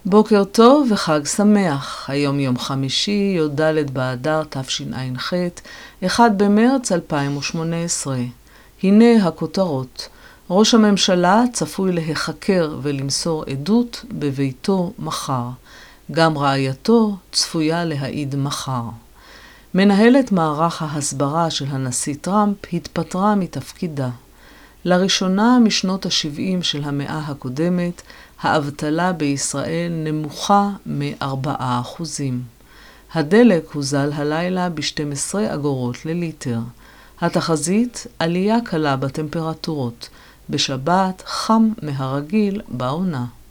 בוקר טוב וחג שמח. היום יום חמישי, י"ד באדר תשע"ח, 1 במרץ 2018. הנה הכותרות. ראש הממשלה צפוי להיחקר ולמסור עדות בביתו מחר. גם רעייתו צפויה להעיד מחר. מנהלת מערך ההסברה של הנשיא טראמפ התפטרה מתפקידה. לראשונה משנות ה-70 של המאה הקודמת, האבטלה בישראל נמוכה מ-4%. הדלק הוזל הלילה ב-12 אגורות לליטר. התחזית, עלייה קלה בטמפרטורות. בשבת חם מהרגיל בעונה.